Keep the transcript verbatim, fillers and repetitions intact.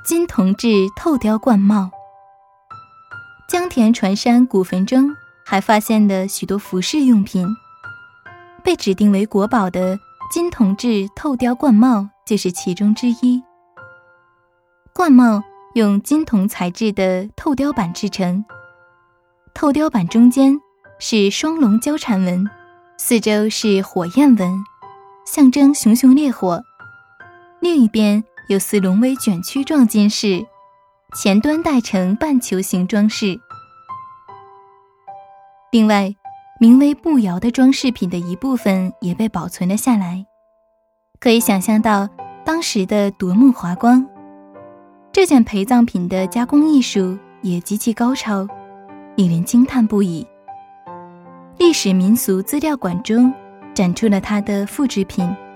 金铜制透雕冠帽。江田船山古坟中还发现了许多服饰用品，被指定为国宝的金铜制透雕冠帽就是其中之一。冠帽用金铜材质的透雕板制成，透雕板中间是双龙交缠纹，四周是火焰纹，象征熊熊烈火。另一边有似龙尾卷曲状金饰，前端带成半球形装饰。另外，名为步摇的装饰品的一部分也被保存了下来，可以想象到当时的夺目华光。这件陪葬品的加工艺术也极其高超，令人惊叹不已。历史民俗资料馆中展出了它的复制品，